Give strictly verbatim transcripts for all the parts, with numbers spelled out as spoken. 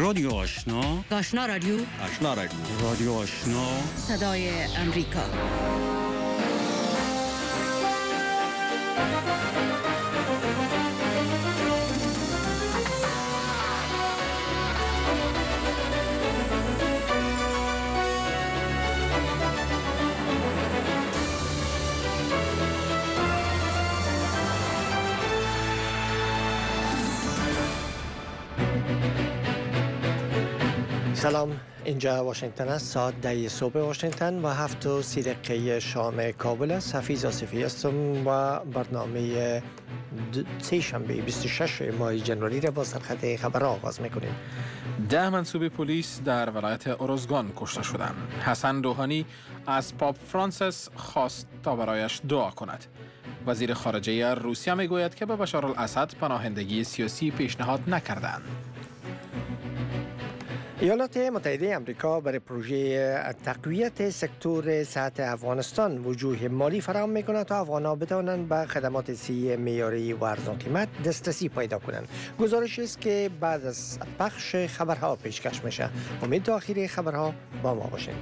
رادیو آشنا، آشنا رادیو، آشنا رادیو، رادیو آشنا، صدای امریکا. سلام، اینجا واشنگتن است. ساعت ده صبح واشنگتن و هفت و سی دقیقه شام کابل است. حفیظ آصفی هستم و برنامه سه شنبه بیست و شش ماه جنوری را با سرخط خبر آغاز میکنیم. ده منصوب پلیس در ولایت اروزگان کشته شدند. حسن روحانی از پاپ فرانسیس خواست تا برایش دعا کند. وزیر خارجه روسیه میگوید که به بشارالاسد پناهندگی سیاسی پیشنهاد نکردند. ایالات متحده آمریکا برای پروژه تقویت سکتور سطح افغانستان وجوه مالی فراهم می‌کند تا افغان‌ها بتوانند به خدمات صحی معیاری و ارزان قیمت دسترسی پیدا کنند. گزارش است که بعد از پخش خبرها پیشکش میشه. امید تا آخر خبرها با ما باشین.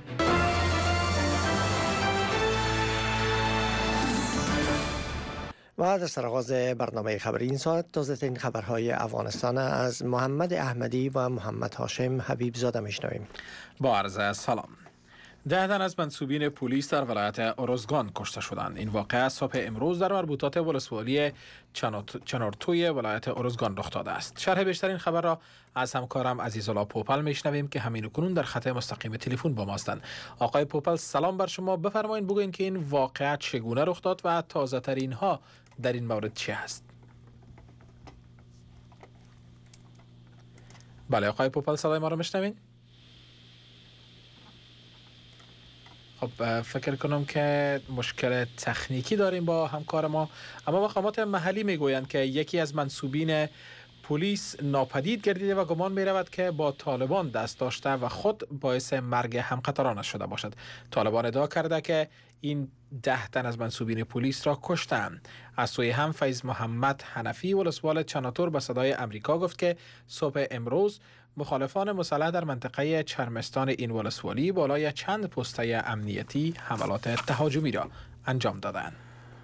و در سرآغاز برنامه خبری این ساعت تازه‌ترین خبرهای افغانستان از محمد احمدی و محمد هاشم حبیب زاده میشنویم. با عرض سلام. ده تن از منصوبین پلیس در ولایت اروزگان کشته شدند. این واقعه صبح امروز در مربوطات ولسوالی چنارتوی ولایت اروزگان رخ داده است. شرح بیشترین خبر را از همکارم عزیزالله پوپل میشنویم که همین کنون در خط مستقیم تلفن با ماستند. آقای پوپل، سلام بر شما. بفرمایید بگویید که این واقعه چگونه رخ داد و تازه ترین ها در این مورد چی است؟ بله آقای پوپل، صدای ما را میشنوین؟ خب فکر کنم که مشکل تکنیکی داریم با همکار ما، اما مقامات محلی میگویند که یکی از منصوبین پلیس ناپدید گردیده و گمان می رود که با طالبان دست داشته و خود باعث مرگ همقطارانش شده باشد. طالبان ادعا کرده که این ده تن از منصوبین پلیس را کشتند. از سوی هم فیض محمد حنفی ولسوال چناتور به صدای امریکا گفت که صبح امروز مخالفان مسلح در منطقه چرمستان این ولسوالی بالای چند پسته امنیتی حملات تهاجمی را انجام دادند.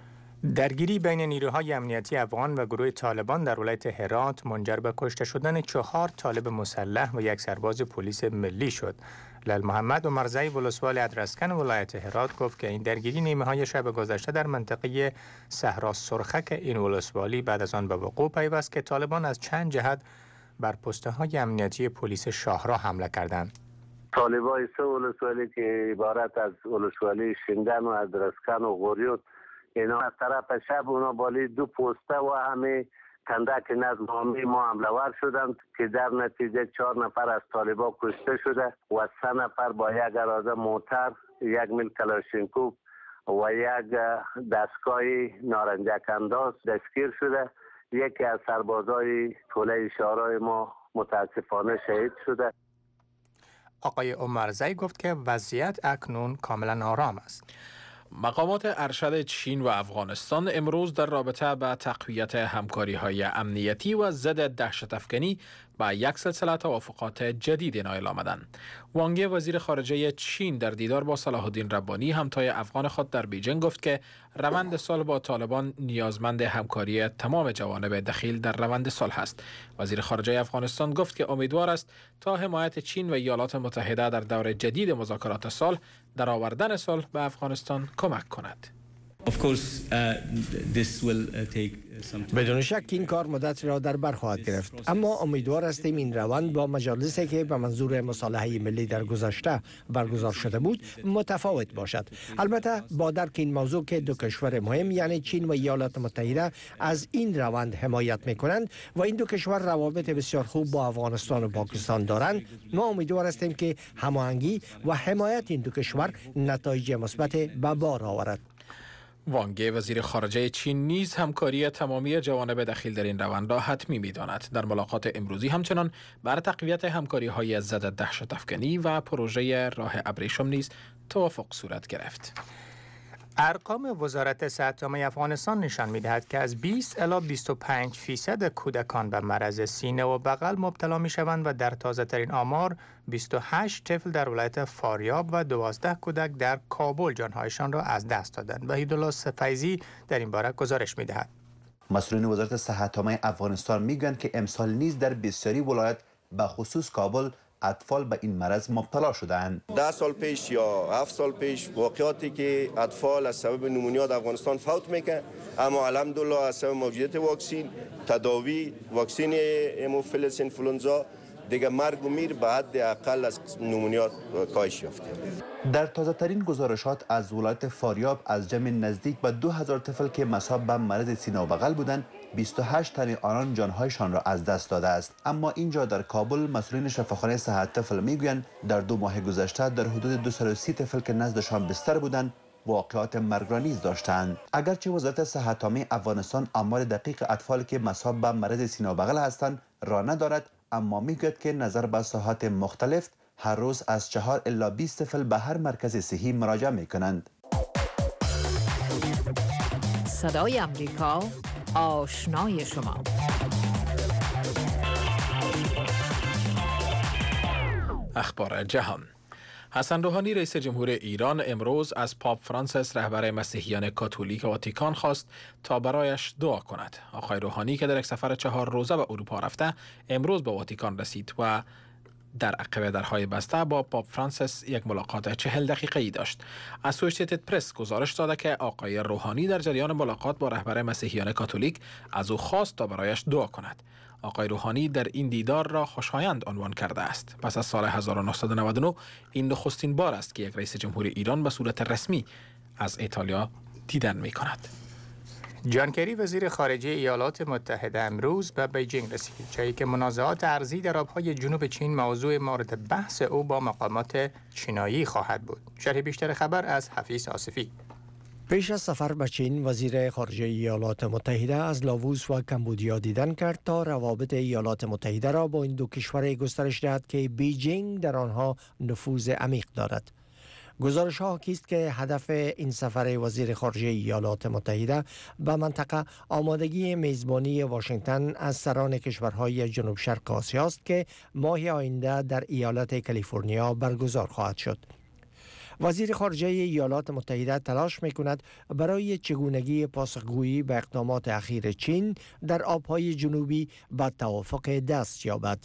درگیری بین نیروهای امنیتی افغان و گروه طالبان در ولایت هرات منجر به کشته شدن چهار طالب مسلح و یک سرباز پلیس ملی شد. لال محمد عمرزی ولسوال ادرسکن ولایت هرات گفت که این درگیری نیمه های شب گذشته در منطقه صحرا سرخک این ولسوالی بعد از آن به وقوع پیوست که طالبان از چند جهت بر پسته های امنیتی پلیس شاهراه حمله کردند. طالبای سه ولسوالی که عبارت از ولسوالی شندن و ادرسکن و غوریوت، اینا از طرف شب اونا بالی دو پسته و همه کندک نظم عامی ما حمله ور شدند که در نتیجه چهار نفر از طالبا کشته شده و سه نفر با یک اراده موتر، یک میل کلاشینکوف و یک دستگاه نارنجک انداز دستگیر شده. یکی از سربازای توله شاهراه ما متاسفانه شهید شده. آقای عمرزی گفت که وضعیت اکنون کاملا آرام است. مقامات ارشد چین و افغانستان امروز در رابطه با تقویت همکاری‌های امنیتی و ضد دهشت‌افکنی با یک سلسله توافقات جدید نایل آمدند. وانگ وزیر خارجه چین در دیدار با صلاح الدین ربانی همتای افغان خود در بیجینگ گفت که روند صلح با طالبان نیازمند همکاری تمام جوانب دخیل در روند صلح است. وزیر خارجه افغانستان گفت که امیدوار است تا حمایت چین و ایالات متحده در دور جدید مذاکرات صلح در آوردن صلح به افغانستان کمک کند. بدون شک این کار مدت را در بر خواهد گرفت، اما امیدوار هستیم این روند با مجالسی که به منظور مصالحه ملی در گذشته برگزار شده بود متفاوت باشد. البته با درک این موضوع که دو کشور مهم یعنی چین و ایالات متحده از این روند حمایت میکنند و این دو کشور روابط بسیار خوب با افغانستان و پاکستان دارند، ما امیدوار هستیم که هماهنگی و حمایت این دو کشور نتایج مثبت به بار آورد. وانگ وزیر خارجه چین نیز همکاری تمامی جوانب دخیل در این روند را حتمی می‌داند. در ملاقات امروزی همچنان بر تقویت همکاری‌های ضد دهشت‌افکنی و پروژه راه ابریشم نیز توافق صورت گرفت. ارقام وزارت صحت عامه افغانستان نشان می‌دهد که از بیست الی بیست و پنج فیصد کودکان به مرض سینه و بغل مبتلا می‌شوند و در تازه‌ترین آمار بیست و هشت طفل در ولایت فاریاب و دوازده کودک در کابل جانهایشان را از دست دادند. وحیدالله سفیزی در این باره گزارش می‌دهد. مسئولین وزارت صحت عامه افغانستان میگویند که امسال نیز در بسیاری ولایت به خصوص کابل اطفال به این مرض مبتلا شدند. ده سال پیش یا هفت سال پیش واقعاتی که اطفال از سبب نمونیا در افغانستان فوت میکنه، اما الحمدلله از سبب موجودیت واکسین تداوی واکسین هموفیلس انفلوئنزا دیگه مرگ و میر به حد اقل از نمونیا کاهش یافته. در تازه ترین گزارشات از ولایت فاریاب از جمع نزدیک به دو هزار طفل که مصاب به مرض سینه و بغل بودند، بیست و هشت تن آنان جانهایشان را از دست داده است. اما اینجا در کابل مسئولین شفاخانه صحت طفل میگویند در دو ماه گذشته در حدود دویست و سی طفل که نزدشان بستر بودند واقعات مرگ را نیز داشتند. اگرچه وزارت صحت عامه افغانستان آمار دقیق اطفال که مصاب به مرض سینه و بغل هستند را ندارد، اما میگوید که نظر به ساحات مختلف هر روز از چهار الی بیست طفل به هر مرکز صحی مراجعه میکنند. صدای امریکا، آشنای شما. اخبار جهان. حسن روحانی رئیس جمهور ایران امروز از پاپ فرانسیس رهبر مسیحیان کاتولیک واتیکان خواست تا برایش دعا کند. آقای روحانی که در یک سفر چهار روزه به اروپا رفته امروز به واتیکان رسید و در عقب درهای بسته با پاپ فرانسیس یک ملاقات چهل دقیقه‌ای داشت. اسوسییتد پرس گزارش داده که آقای روحانی در جریان ملاقات با رهبر مسیحیان کاتولیک از او خواست تا برایش دعا کند. آقای روحانی در این دیدار را خوشایند عنوان کرده است. پس از سال هزار و نهصد و نود و نه این نخستین بار است که یک رئیس جمهور ایران به صورت رسمی از ایتالیا دیدن می کند. جان کری وزیر خارجه ایالات متحده امروز به بیجینگ رسید، جایی که منازعات ارضی در آبهای جنوب چین موضوع مورد بحث او با مقامات چینایی خواهد بود. شرح بیشتر خبر از حفیظ آصفی. پیش از سفر به چین، وزیر خارجه ایالات متحده از لاووس و کمبودیا دیدن کرد تا روابط ایالات متحده را با این دو کشور گسترش دهد که بیجینگ در آنها نفوذ عمیق دارد. گزارش ها حاکی است که هدف این سفر وزیر خارجه ایالات متحده به منطقه آمادگی میزبانی واشنگتن از سران کشورهای جنوب شرق آسیا است که ماه آینده در ایالت کالیفرنیا برگزار خواهد شد. وزیر خارجه ایالات متحده تلاش می‌کند برای چگونگی پاسخگویی به اقدامات اخیر چین در آبهای جنوبی به توافق دست یابد.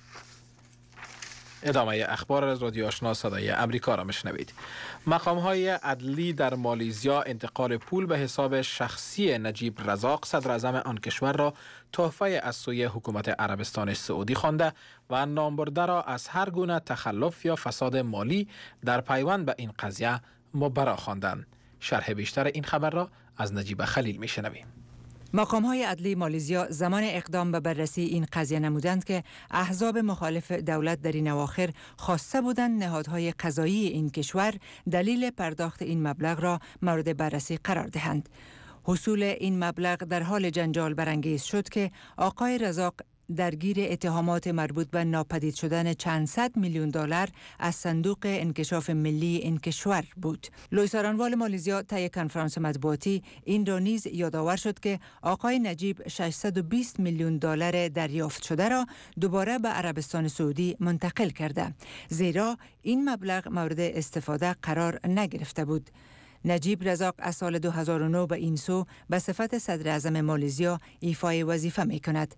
ادامه اخبار از رادیو آشنا صدای امریکا را میشنوید. مقام‌های عدلی در مالیزیا انتقال پول به حساب شخصی نجیب رزاق صدر اعظم آن کشور را تحفه از سوی حکومت عربستان سعودی خوانده و نامبرده را از هر گونه تخلف یا فساد مالی در پیوند به این قضیه مبرا خواندند. شرح بیشتر این خبر را از نجیب خلیل میشنویم. مقام‌های عدلی مالیزیا زمان اقدام به بررسی این قضیه نمودند که احزاب مخالف دولت در این اواخر خواسته بودند نهادهای قضایی این کشور دلیل پرداخت این مبلغ را مورد بررسی قرار دهند. حصول این مبلغ در حال جنجال برانگیز شد که آقای رزاق درگیر اتهامات مربوط به ناپدید شدن چند صد میلیون دلار از صندوق انکشاف ملی این کشور بود. لوئیس آرانوال مالیزیا طی کنفرانس مطبوعاتی این را نیز یادآور شد که آقای نجیب ششصد و بیست میلیون دلار دریافت شده را دوباره به عربستان سعودی منتقل کرده، زیرا این مبلغ مورد استفاده قرار نگرفته بود. نجیب رزاق از سال دو هزار و نه به این سو به صفت صدر اعظم مالیزیا ایفای وظیفه می کند.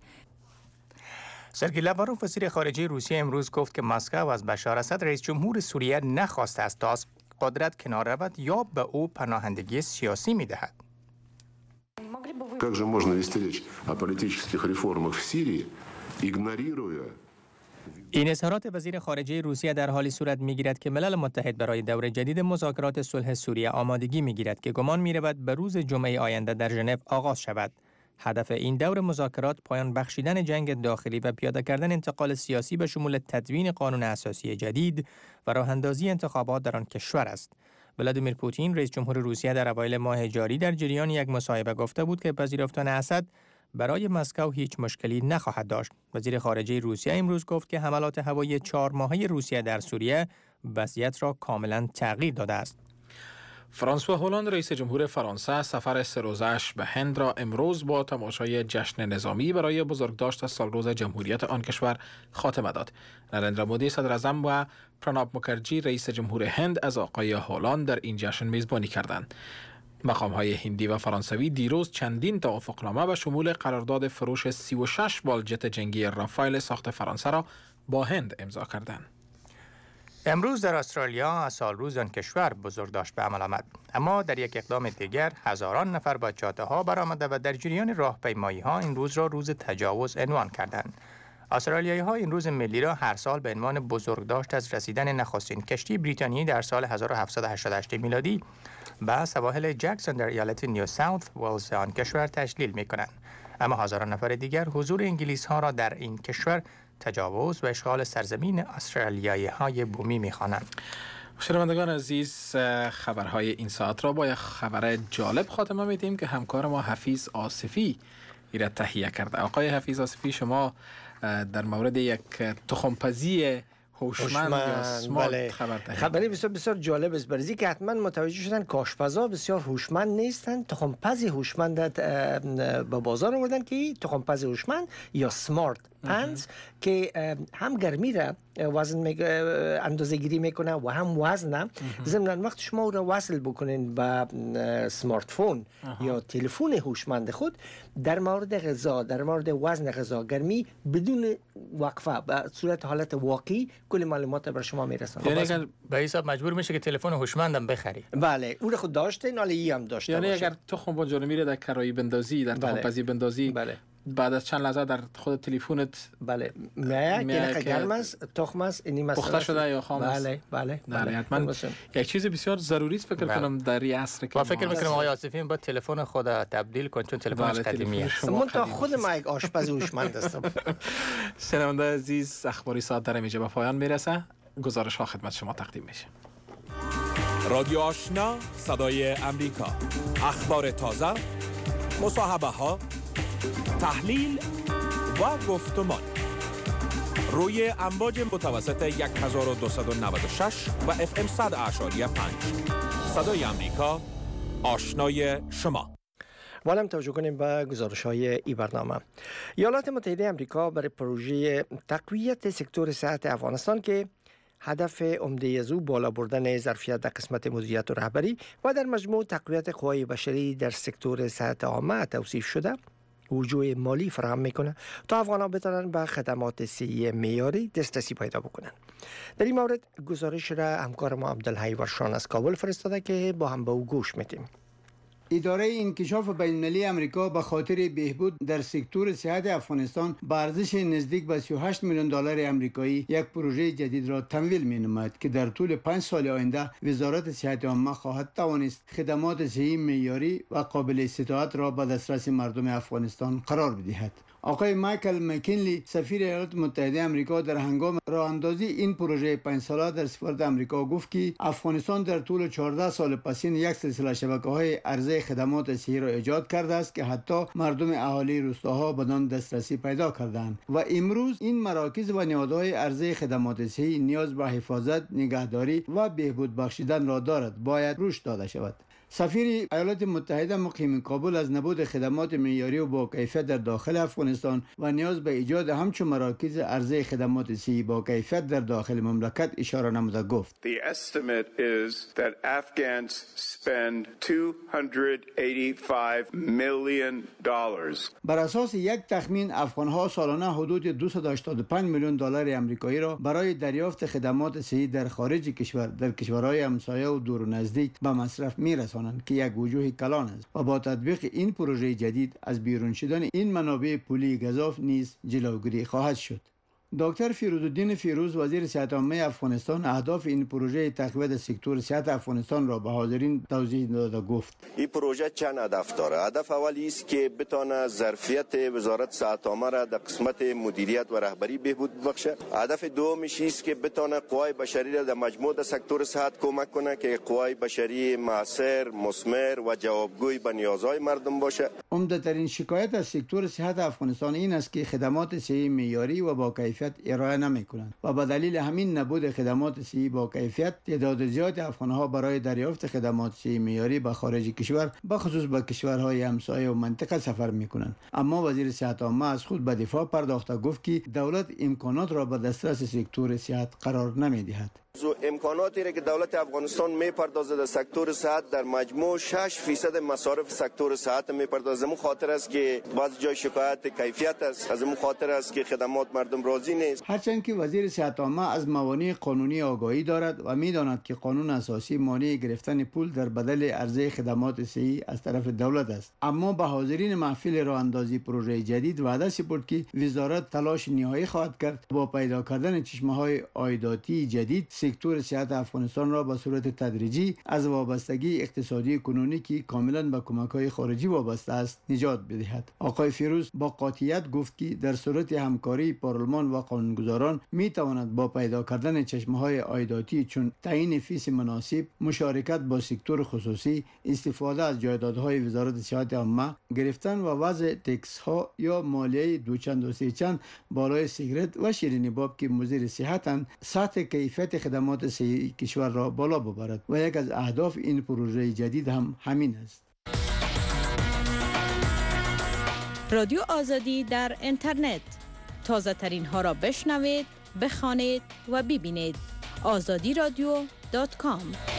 سرگئی لاواروف وزیر خارجه روسیه امروز گفت که مسکو از بشار اسد رئیس جمهور سوریه نخواسته است تا از قدرت کنار رود یا به او پناهندگی سیاسی می‌دهد. Как же можно вести речь о политических реформах в Сирии, игнорируя این اظهارات وزیر خارجه روسیه در حالی صورت می‌گیرد که ملل متحد برای دور جدید مذاکرات صلح سوریه آمادگی می‌گیرد که گمان می‌رود به روز جمعه آینده در ژنو آغاز شود. هدف این دور مذاکرات پایان بخشیدن جنگ داخلی و پیاده کردن انتقال سیاسی به شمول تدوین قانون اساسی جدید و راه‌اندازی انتخابات در آن کشور است. ولادیمیر پوتین رئیس جمهور روسیه در اوایل ماه جاری در جریان یک مصاحبه گفته بود که پذیرفتن اسد برای مسکو هیچ مشکلی نخواهد داشت. وزیر خارجه روسیه امروز گفت که حملات هوایی چهار ماهه روسیه در سوریه وضعیت را کاملا تغییر داده است. فرانسوا هولند رئیس جمهور فرانسه سفر سه روزه‌اش به هند را امروز با تماشای جشن نظامی برای بزرگداشت سالروز جمهوریت آن کشور خاتمه داد. نریندرا مودی صدر اعظم و پراناب مکرجی رئیس جمهور هند از آقای هولند در این جشن میزبانی کردند. مقام‌های هندی و فرانسوی دیروز چندین توافقنامه به شمول قرارداد فروش سی و شش بالجت جنگی رافایل ساخت فرانسه را با هند امضا کردند. امروز در استرالیا سالروز آن کشور بزرگداشت به عمل آمد، اما در یک اقدام دیگر هزاران نفر با چادر ها برآمده و در جریان راهپیمایی ها این روز را روز تجاوز عنوان کردند. استرالیایی ها این روز ملی را هر سال به عنوان بزرگداشت از رسیدن نخستین کشتی بریتانیایی در سال هزار و هفتصد و هشتاد و هشت میلادی به سواحل جکسون در ایالت نیو ساوت ولز آن کشور تشلیل می کنند. اما هزاران نفر دیگر حضور انگلیس ها را در این کشور تجاوز و اشغال سرزمین استرالیایی های بومی می خوانند. شنوندگان عزیز، خبرهای این ساعت را با یک خبر جالب خاتمه میدیم که همکار ما حفیظ آصفی ایره تهیه کرده. آقای حفیظ آصفی، شما در مورد یک تخم‌پزی هوشمند یا سمارت بله. خبر دهید. خبری بسیار بسیار جالب است، برای که حتما متوجه شدن که آشپزا بسیار هوشمند نیستن. تخم‌پز هوشمند به بازار آوردن که تخم‌پز هوشمند یا سمارت پنز که هم گرمی را وزن اندازه گیری میکنه و هم وزن. ضمن وقت شما او را وصل بکنین به سمارت فون یا تلفن هوشمند خود، در مورد غذا، در مورد وزن غذا، گرمی بدون وقفه به صورت حالت واقعی کل معلومات بر شما میرسونه. یعنی اگر به حساب مجبور میشه که تلفن هوشمندم بخری. بله، او را خود داشته، نالی هم داشته. یعنی باشه. اگر تخم بنجل میره در کرایی بندازی، در تخم پزی بندازی، بله. بعد از چند لحظه در خود تلفنت بله میاد که گرم است، تخم است، اینی مثلا پخته شده یا خام است. بله بله بله حتما یک چیز بسیار ضروری است فکر بله. کنم در این عصر که ما فکر می‌کنم آقای آصفی با تلفن خود تبدیل کن، چون تلفنش بله، قدیمیه. من تا خود ما یک آشپز هوشمند هستم. شنونده عزیز، اخباری ساعت در اینجا به پایان میرسه. گزارش ها خدمت شما تقدیم میشه. رادیو آشنا، صدای امریکا، اخبار تازه، مصاحبه ها، تحلیل و گفتمان روی امواج متوسط هزار و دویست و نود و شش و اف ام صد اعشاری پنج. صدای امریکا، آشنای شما. والم توجه کنیم به گزارش های ای برنامه. ایالات متحده امریکا برای پروژه تقویت سکتور صحت افغانستان که هدف عمده از او بالا بردن ظرفیت در قسمت مدیریت و رهبری و در مجموع تقویت قوای بشری در سکتور صحت عامه توصیف شده، وجوه مالی فراهم میکنه تا افغانان بتوانند به خدمات صحی معیاری دسترسی پیدا بکنند. در این مورد گزارش را همکار ما عبدالحی ورشان از کابل فرستاده که با هم به او گوش میدیم. اداره انکشاف بین‌المللی امریکا به خاطر بهبود در سکتور صحت افغانستان با ارزش نزدیک به سی و هشت میلیون دلار آمریکایی یک پروژه جدید را تمویل می‌نماید که در طول پنج سال آینده وزارت صحت عامه خواهد توانست خدمات صحی معیاری و قابل استطاعت را به دسترس مردم افغانستان قرار بدهد. آقای مایکل مکینلی سفیر ایالات متحده آمریکا در هنگام راه اندازی این پروژه پنج ساله در سفارت آمریکا گفت که افغانستان در طول چهارده سال پسین یک سلسله شبکه‌های عرضه خدمات صحی را ایجاد کرده است که حتی مردم اهالی روستاها بدان دسترسی پیدا کردند و امروز این مراکز و نهادهای عرضه خدمات صحی نیاز به حفاظت، نگهداری و بهبود بخشیدن را دارد، باید رشد داده شود. سفیر ایالات متحده مقیم کابل از نبود خدمات معیاری و با کیفیت در داخل افغانستان و نیاز به ایجاد همچون مراکز عرضه خدمات صحی با کیفیت در داخل مملکت اشاره نموده گفت. The estimate is that Afghans spend two hundred eighty-five million dollars. بر اساس یک تخمین افغان‌ها سالانه حدود دویست و هشتاد و پنج میلیون دلار آمریکایی را برای دریافت خدمات صحی در خارج کشور در کشورهای همسایه و دور و نزدیک به مصرف می‌رسانند که یک وجوه کلان است و با تطبیق این پروژه جدید از بیرون شدن این منابع پولی گزاف نیز جلوگیری خواهد شد. دکتر فیروزالدین فیروز وزیر صحت عامه افغانستان اهداف این پروژه تقویت سکتور صحت افغانستان را به حاضرین توضیح داده گفت. این پروژه چند هدف داره. هدف اولی است که بتونه ظرفیت وزارت صحت عامه را در قسمت مدیریت و رهبری بهبود بخشه. هدف دومیش است که بتونه قوای بشری را در مجموع سکتور صحت کمک کنه که قوای بشری مؤثر، مثمر و جوابگوی به نیازهای مردم باشه. عمده ترین شکایت از سکتور صحت افغانستان این است که خدمات صحی معیاری و با کیفیت کیفیت ارائه نمی کنند و به دلیل همین نبود خدمات صحی با کیفیت تعداد زیاد افغان‌ها برای دریافت خدمات صحی معیاری به خارج کشور به خصوص به کشورهای همسایه و منطقه سفر می کنند. اما وزیر صحت عامه از خود به دفاع پرداخته گفت که دولت امکانات را به دسترس سکتور صحت قرار نمی دهد. امکاناتی را که دولت افغانستان میپردازد در سکتور صحت در مجموع شش فیصد مصارف سکتور صحت میپردازد. مو خاطر است که بعض جای شکایت کیفیت است، از مو خاطر است که خدمات مردم راضی نیست. هرچند که وزیر صحت عامه از موانع قانونی آگاهی دارد و میداند که قانون اساسی مانع گرفتن پول در بدل عرضه خدمات صحی از طرف دولت است، اما به حاضرین محفل راه اندازی پروژه جدید وعده سپرد که وزارت تلاش نهایی خواهد کرد با پیدا کردن چشمه‌های عایداتی جدید سکتور صحت افغانستان را به صورت تدریجی از وابستگی اقتصادی کنونی که کاملا به کمک‌های خارجی وابسته است نجات بدهد. آقای فیروز با قاطعیت گفت که در صورت همکاری پارلمان و قانونگذاران می تواند با پیدا کردن چشمه‌های عایداتی چون تعیین فیس مناسب، مشارکت با سکتور خصوصی، استفاده از جایدادهای وزارت صحت عامه، گرفتن و وضع تکس ها یا مالیه دوچند و سه چند بالای سیگرت و شیرینی باب که مضر صحتند، سطح کیفیت خدمات صحی کشور را بالا ببرد و یک از اهداف این پروژه جدید هم همین است. رادیو آزادی در اینترنت، تازه ترین ها را بشنوید، بخوانید و ببینید. آزادی رادیو دات کام.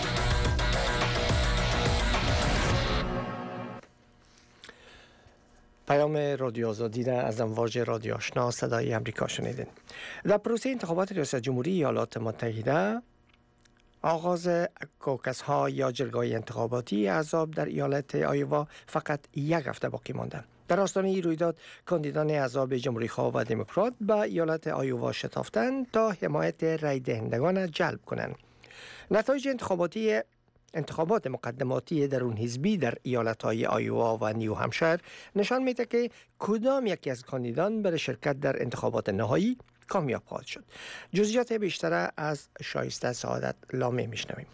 پیام رادیو آزادی را از امواج رادیو آشنا صدای امریکا شنیدین. در پروسه انتخابات ریاست جمهوری ایالات متحده آغاز کوکس ها یا جلگه‌های انتخاباتی احزاب در ایالت آیوا فقط یک هفته باقی مانده. در آستانه این رویداد کاندیدان احزاب جمهوری‌خواه و دموکرات به ایالت آیوا شتافتند تا حمایت رای دهندگان جلب کنند. نتایج انتخاباتی انتخابات مقدماتی درون حزبی در ایالت‌های آیوا و نیو همشایر نشان می‌دهد که کدام یکی از کاندیدان برای شرکت در انتخابات نهایی کامیاب خواهد شد. جزئیات بیشتر از شایسته سعادت لامه میشنویم.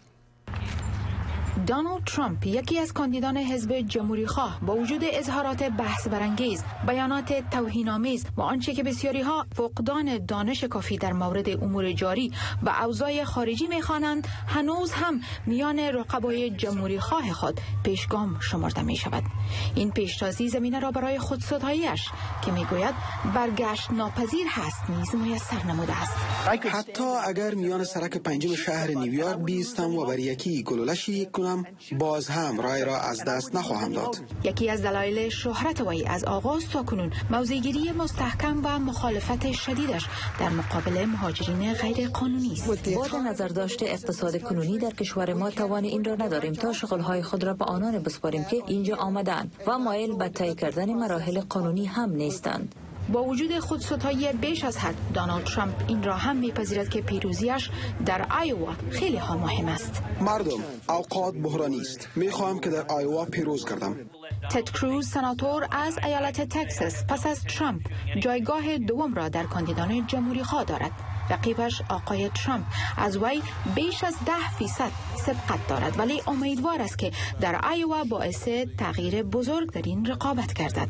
دونالد ترامپ یکی از کاندیدان حزب جمهوری خواه با وجود اظهارات بحث برانگیز، بیانات توهین‌آمیز و آنچه که بسیاری ها فقدان دانش کافی در مورد امور جاری و اوضاع خارجی می‌خوانند، هنوز هم میان رقبای جمهوری خواه خود پیشگام شمرده می شود. این پیشتازی زمینه را برای خودستایی‌اش که میگوید برگشت ناپذیر هست نیز میسر نموده است. حتی اگر میان سرک پنجم شهر نیویورک بیستم و بر یکی گلوله شلیک کنم، باز هم رای را از دست نخواهم داد. یکی از دلایل شهرت وی از آغاز تا کنون موضع‌گیری مستحکم و مخالفت شدیدش در مقابل مهاجرین غیر قانونی است. با نظرداشت اقتصاد کنونی در کشور ما توان این را نداریم تا شغل‌های خود را به آنان بسپاریم که اینجا آمدند و مایل به طی کردن مراحل قانونی هم نیستند. با وجود خودستایی بیش از حد، دونالد ترامپ این را هم میپذیرد که پیروزیش در آیوا خیلی ها مهم است. مردم، اوقات بحرانی است. میخواهم که در آیوا پیروز کردم. تد کروز، سناتور از ایالت تگزاس، پس از ترامپ جایگاه دوم را در کاندیدان جمهوری خواه دارد. رقیبش آقای ترامپ از وی بیش از ده فیصد سبقت دارد، ولی امیدوار است که در آیوا باعث تغییر بزرگ در این رقابت گردد.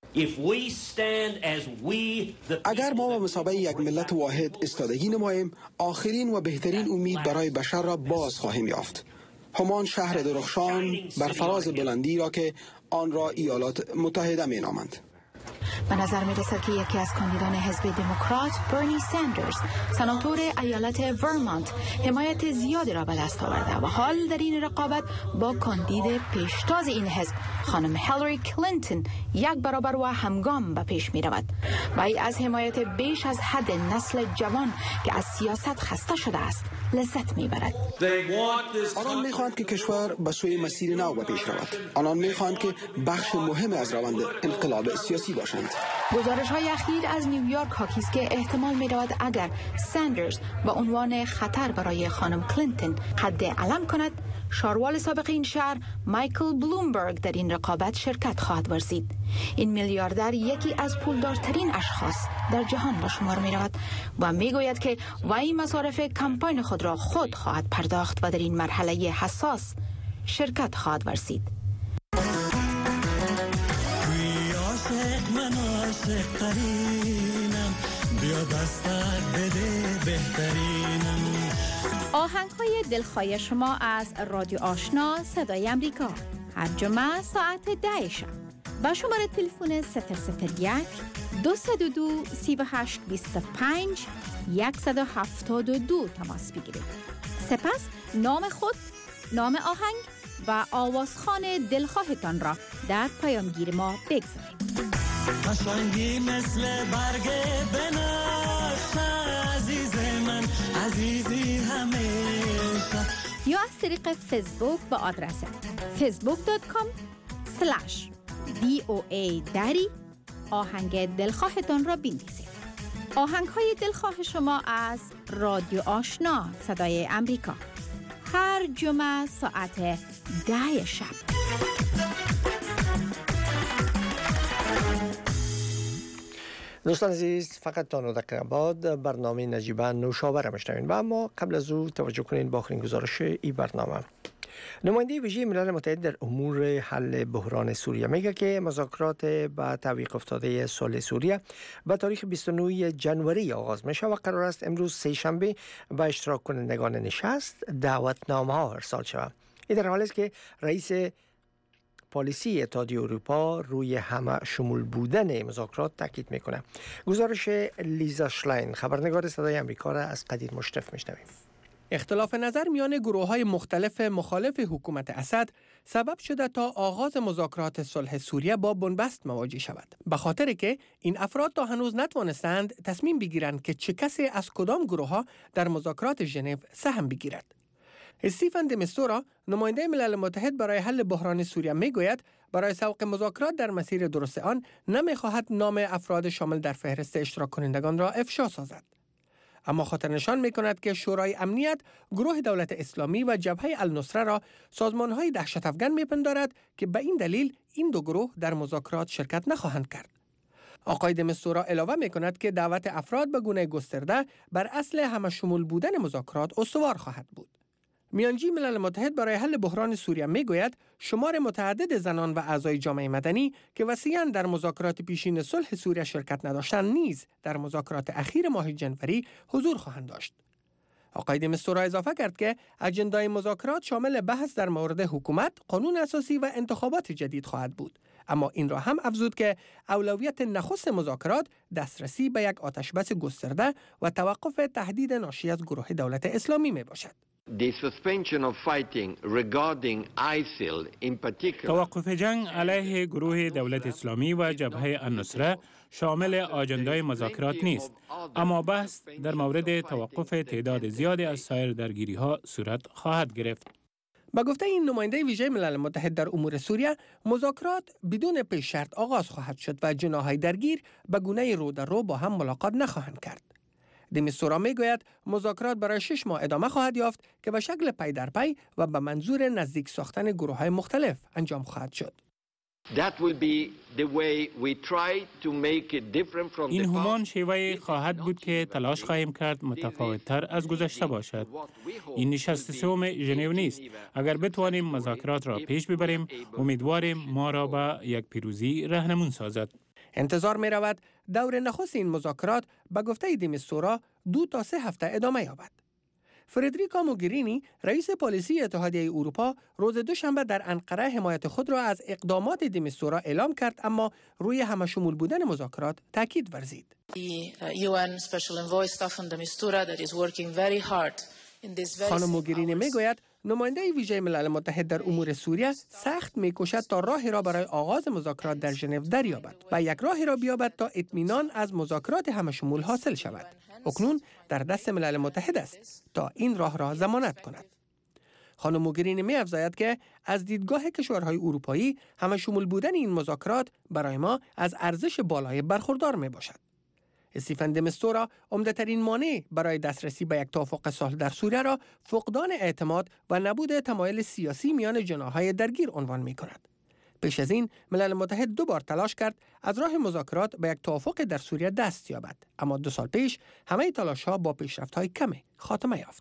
اگر ما به مثابه یک ملت واحد استادگی نماییم، آخرین و بهترین امید برای بشر را باز خواهیم یافت. همان شهر درخشان بر فراز بلندی را که آن را ایالات متحده می نامند. به نظر می رسد که یکی از کاندیدان حزب دموکرات، برنی ساندرز، سناتور ایالت ورمانت، حمایت زیادی را به دست آورده و حال در این رقابت با کاندید پیشتاز این حزب، خانم هیلاری کلینتون، یک برابر و همگام به پیش می رود. وی از حمایت بیش از حد نسل جوان که از سیاست خسته شده است لذت می برد. آنان می خواهند که کشور به سوی مسیر نو به پیش رود. آنان می خواهند که بخش مهم از روند انقلاب سیاسی باشند. گزارش های اخیر از نیویورک حاکی است که احتمال می رود اگر ساندرز به عنوان خطر برای خانم کلینتون قد علم کند، شاروال سابق این شهر مایکل بلومبرگ در این رقابت شرکت خواهد ورزید. این میلیاردر یکی از پولدارترین اشخاص در جهان به شمار می رود و می گوید که وی مصارف کمپاین خود را خود خواهد پرداخت و در این مرحله حساس شرکت خواهد ورزید. من عاشق قرینم بیا دستت بده بهترینم. آهنگ های دلخواه شما از رادیو آشنا صدای امریکا هر جمعه ساعت ده شب با شماره تلفن صفر صفر یک دو دو دو سی و هشت بیست و پنج صد و هفتاد و دو تماس بگیرید. سپس نام خود، نام آهنگ و آوازخوان دلخواهتان را در پیامگیر ما بگذارید. قشنگی مثل برگ بنفشه عزیز من، عزیزی همیشه. یا از طریق فیسبوک با آدرس فیسبوک دات کام سلش دی او ای دری آهنگ دلخواهتان را بنویسید. آهنگ های دلخواه شما از رادیو آشنا صدای امریکا هر جمعه ساعت ده شب. دوستان عزیز، فقط تا نه دقیقه بعد برنامه نجیبا نوشابه را میشنوین و اما قبل از او توجه کنین با آخرین گزارش این برنامه. نماینده ویژه ملل متحد در امور حل بحران سوریه میگه که مذاکرات با تعویق افتاده صلح سوریه به تاریخ بیست و نه ژانویه آغاز میشه و قرار است امروز سه شنبه به اشتراک کنندگان نشست دعوتنامه ها ارسال شود. این در حالی است که رئیس پالیسی اتحادیه اروپا روی همه شمول بودن مذاکرات تاکید میکنه. گزارش لیزا شلاین خبرنگار صدای آمریکا را از قدیر مشرف میشنویم. اختلاف نظر میان گروه‌های مختلف مخالف حکومت اسد سبب شده تا آغاز مذاکرات صلح سوریه با بنبست مواجه شود. به خاطر که این افراد تا هنوز نتوانستند تصمیم بگیرند که چه کسی از کدام گروه‌ها در مذاکرات ژنو سهم بگیرد. استیفن دمیستورا نماینده ملل متحد برای حل بحران سوریه میگوید برای سوق مذاکرات در مسیر درست آن نمیخواهد نام افراد شامل در فهرست اشتراک کنندگان را افشا سازد. اما خاطر نشان می‌کند که شورای امنیت گروه دولت اسلامی و جبهه النصره را سازمان‌های دهشت افکن می‌پندارد که به این دلیل این دو گروه در مذاکرات شرکت نخواهند کرد. آقای دمستورا علاوه می‌کند که دعوت افراد به گونه گسترده بر اصل همه شمول بودن مذاکرات استوار خواهد بود. میانجی ملل متحد برای حل بحران سوریه میگوید شمار متعدد زنان و اعضای جامعه مدنی که وسیعاً در مذاکرات پیشین صلح سوریه شرکت نداشتند نیز در مذاکرات اخیر ماه جنوری حضور خواهند داشت. آقای دمستورا اضافه کرد که اجندای مذاکرات شامل بحث در مورد حکومت، قانون اساسی و انتخابات جدید خواهد بود. اما این را هم افزود که اولویت نخست مذاکرات دسترسی به یک آتشبس گسترده و توقف تهدید ناشی از گروه دولت اسلامی می باشد. The suspension of fighting regarding I S I L in particular. توقف جنگ علیه گروه دولت اسلامی و جبهه النصره شامل آجندای مذاکرات نیست، اما بحث در مورد توقف تعداد زیادی از سایر درگیری ها صورت خواهد گرفت. با گفته این نماینده ویژه ملل متحد در امور سوریه، مذاکرات بدون پیش شرط آغاز خواهد شد و جناح‌های درگیر به گونه رو در رو با هم ملاقات نخواهند کرد. دمیستورا میگوید مذاکرات برای شش ماه ادامه خواهد یافت که به شکل پی در پی و به منظور نزدیک ساختن گروه‌های مختلف انجام خواهد شد. این همان شیوه خواهد بود که تلاش خواهیم کرد متفاوت‌تر از گذشته باشد. این نشست سوم ژنو نیست. اگر بتوانیم مذاکرات را پیش ببریم، امیدواریم ما را به یک پیروزی راهنمون سازد. انتظار می رود دور نخست این مذاکرات به گفته دمیستورا دو تا سه هفته ادامه یابد. فردریکا موگرینی رئیس پالیسی اتحادیه اروپا روز دوشنبه در انقره حمایت خود را از اقدامات دمیستورا اعلام کرد، اما روی همه شمول بودن مذاکرات تاکید ورزید. خانم موگرینی میگوید نماینده ویژه ملل متحد در امور سوریه سخت میکوشد تا راهی را برای آغاز مذاکرات در ژنو دریابد و یک راهی را بیابد تا اطمینان از مذاکرات همه شمول حاصل شود. اکنون در دست ملل متحد است تا این راه را ضمانت کند. خانم موگرینی می‌افزاید که از دیدگاه کشورهای اروپایی همه شمول بودن این مذاکرات برای ما از ارزش بالای برخوردار میباشد. استیفن دمیستورا عمده‌ترین مانع برای دسترسی به یک توافق صلح در سوریه را فقدان اعتماد و نبود تمایل سیاسی میان جناح‌های درگیر عنوان می‌کند. پیش از این ملل متحد دو بار تلاش کرد از راه مذاکرات به یک توافق در سوریه دست یابد، اما دو سال پیش همه تلاش‌ها با پیشرفت‌های کم خاتمه یافت.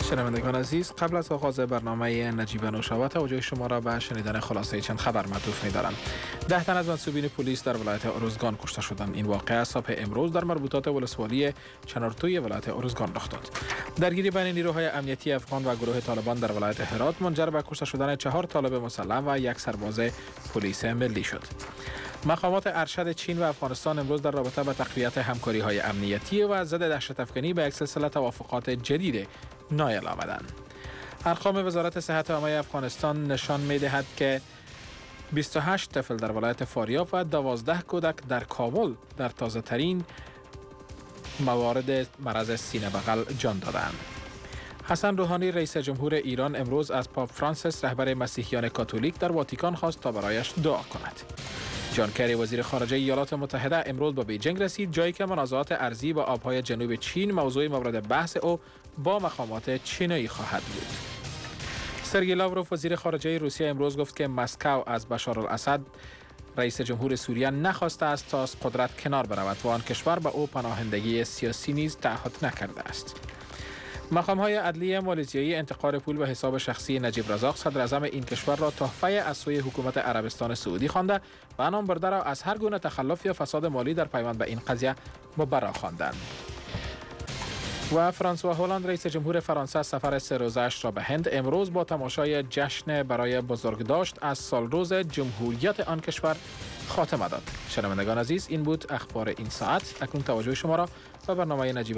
شنوندگان عزیز، قبل از آغاز برنامه نجیب نوشابه توجه شما را به شنیدن خلاصه چند خبر معطوف می‌دارم. ده تن از منصوبین پلیس در ولایت ارزگان کشته شدند. این واقعه صبح امروز در مربوطات ولسوالی چنارتوی ولایت ارزگان رخ داد. درگیری بین نیروهای امنیتی افغان و گروه طالبان در ولایت هرات منجر به کشته شدن چهار طالب مسلح و یک سرباز پلیس ملی شد. مقامات ارشد چین و افغانستان امروز در رابطه با تقویت همکاری‌های امنیتی و ضد دهشت‌افکنی به یک سلسله توافقات جدید نایل آمدند. ارقام وزارت صحت عامه افغانستان نشان می‌دهد که بیست و هشت طفل در ولایت فاریاب و دوازده کودک در کابل در تازه‌ترین موارد مرض سینه بغل جان دادند. حسن روحانی رئیس جمهور ایران امروز از پاپ فرانسیس رهبر مسیحیان کاتولیک در واتیکان خواست تا برایش دعا کند. جان کری وزیر خارجه ایالات متحده امروز به بیجینگ رسید، جایی که منازعات ارضی با آبهای جنوب چین موضوع مورد بحث او با مقامات چینی خواهد بود. سرگئی لاوروف وزیر خارجه روسیه امروز گفت که مسکو از بشار الاسد رئیس جمهور سوریه نخواسته است تا از قدرت کنار برود و آن کشور به او پناهندگی سیاسی نیز تعهد نکرده است. مقام‌های عدلی مالزیایی انتقال پول به حساب شخصی نجیب رزاق صدر اعظم این کشور را تحفه از سوی حکومت عربستان سعودی خوانده و نام برده را از هر گونه تخلف یا فساد مالی در پیوند به این قضیه مبرا خواندند. و فرانسوا هولند رئیس جمهور فرانسه سفر سه روزه‌اش را به هند امروز با تماشای جشن برای بزرگداشت از سالروز جمهوریت آن کشور خاتمه داد. شنوندگان عزیز، این بود اخبار این ساعت. اکنون توجه شما را به برنامه نجیب